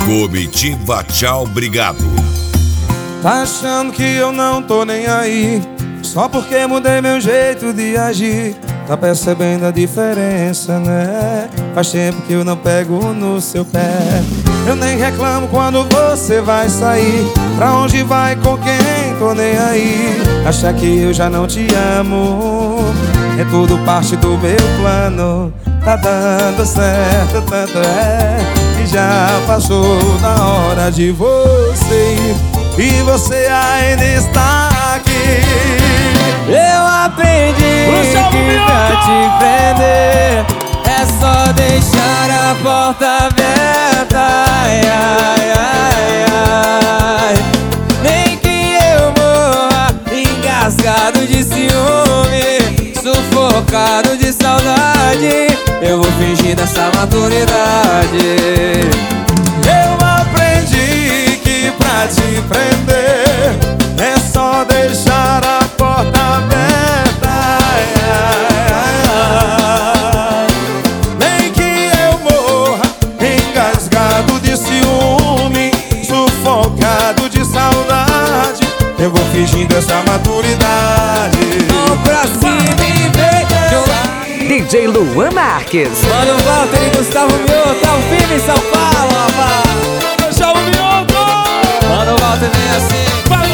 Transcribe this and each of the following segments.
Comitiva Tchau Obrigado. Tá achando que eu não tô nem aí, só porque mudei meu jeito de agir. Tá percebendo a diferença, né? Faz tempo que eu não pego no seu pé. Eu nem reclamo quando você vai sair. Pra onde vai, com quem, tô nem aí. Achar que eu já não te amo é tudo parte do meu plano. Tá dando certo, tanto é que já passou da hora de você ir, e você ainda está aqui. Eu aprendi que pra te prender é só deixar a porta aberta. Ai, ai, ai, ai. Nem que eu morra engasgado de ciúme, sufocado de saudade, eu vou fingir dessa maturidade. Eu aprendi que pra te prender é só deixar a porta aberta. Ai, ai, ai. Nem que eu morra engasgado de ciúme, sufocado de saudade, eu vou fingindo essa maturidade. Mão pra cima e vem. DJ Luan Marques. Mano Walter e Gustavo Mioto, ao vivo em São Paulo, rapaz. Gustavo Mioto! Mano Walter vem assim.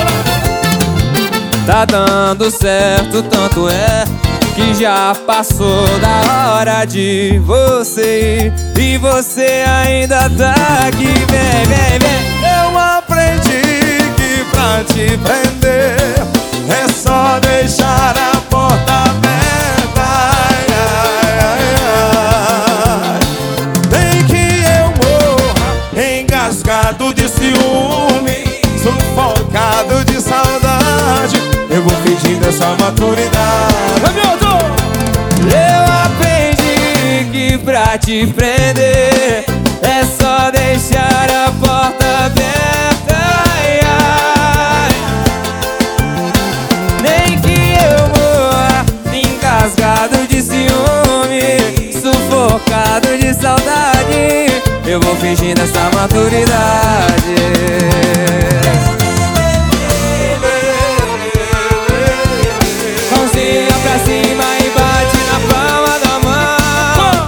Tá dando certo, tanto é que já passou da hora de você ir, e você ainda tá aqui. Vem, vem, vem. Eu aprendi que pra te prender é só deixar a porta aberta. Ai, ai, ai, ai. Nem que eu morra engasgado de ciúme, sufocado de saudade, eu vou fingindo essa maturidade. Eu aprendi que pra te prender é só deixar a porta aberta. Ai, ai. Nem que eu morra engasgado de ciúme, sufocado de saudade, eu vou fingindo essa maturidade. Mãozinha pra cima e bate na palma da mão.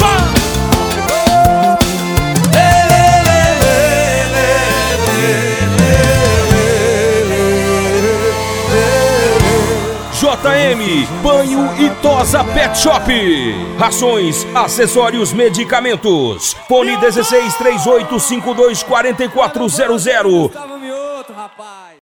JM, banho e tosa Pet Shop. Rações, acessórios, medicamentos. Fone 16 38 52 4400.